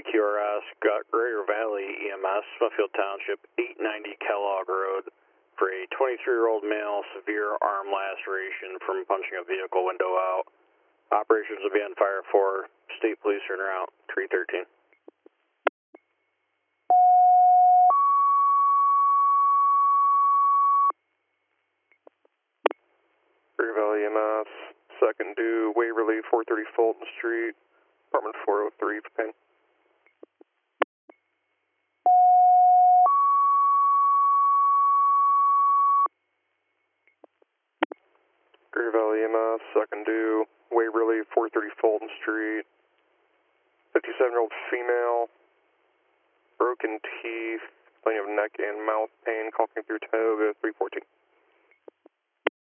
QRS, got Greater Valley EMS, Smithfield Township, 890 Kellogg Road, for a 23-year-old male, severe arm laceration from punching a vehicle window out. Operations will be on fire for State Police are en route, 313. Greater Valley EMS, second due, Waverly, 430 Fulton Street, apartment 403, for pain. Greater Valley EMS, second due, Waverly, 430 Fulton Street, 57-year-old female, broken teeth, plenty of neck and mouth pain, caulking through Tioga, 314.